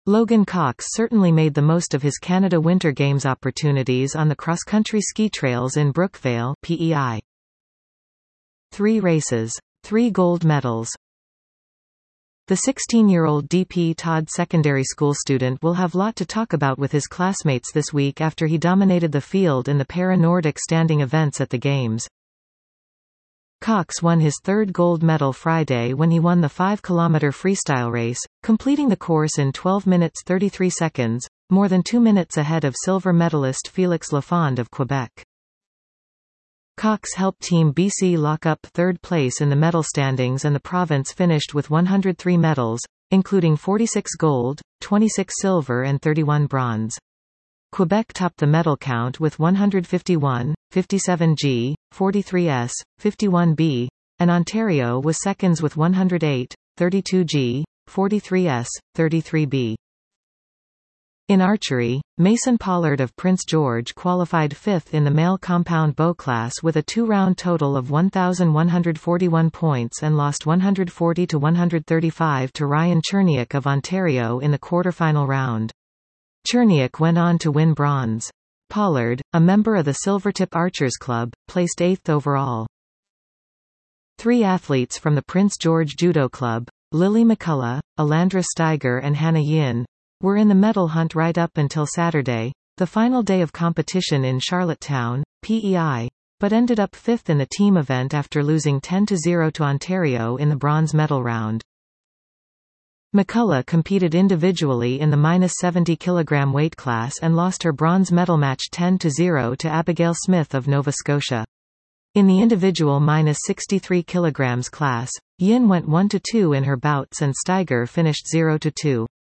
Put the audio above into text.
Logan Cox certainly made the most of his Canada Winter Games opportunities on the cross-country ski trails in Brookvale, PEI. 3 races. 3 gold medals. The 16-year-old D.P. Todd secondary school student will have lot to talk about with his classmates this week after he dominated the field in the para-Nordic standing events at the Games. Cox won his 3rd gold medal Friday when he won the 5-kilometer freestyle race, completing the course in 12 minutes 33 seconds, more than 2 minutes ahead of silver medalist Félix Lafond of Quebec. Cox helped Team BC lock up 3rd place in the medal standings, and the province finished with 103 medals, including 46 gold, 26 silver and 31 bronze. Quebec topped the medal count with 151, 57 G, 43 S, 51 B, and Ontario was seconds with 108, 32 G, 43 S, 33 B. In archery, Mason Pollard of Prince George qualified 5th in the male compound bow class with a 2-round total of 1,141 points and lost 140-135 to Ryan Cherniak of Ontario in the quarterfinal round. Cherniak went on to win bronze. Pollard, a member of the Silvertip Archers Club, placed 8th overall. 3 athletes from the Prince George Judo Club, Lily McCullough, Alandra Steiger and Hannah Yin, were in the medal hunt right up until Saturday, the final day of competition in Charlottetown, PEI, but ended up 5th in the team event after losing 10-0 to Ontario in the bronze medal round. McCullough competed individually in the -70 kg weight class and lost her bronze medal match 10-0 to Abigail Smith of Nova Scotia. In the individual -63 kg class, Yin went 1-2 in her bouts and Steiger finished 0-2.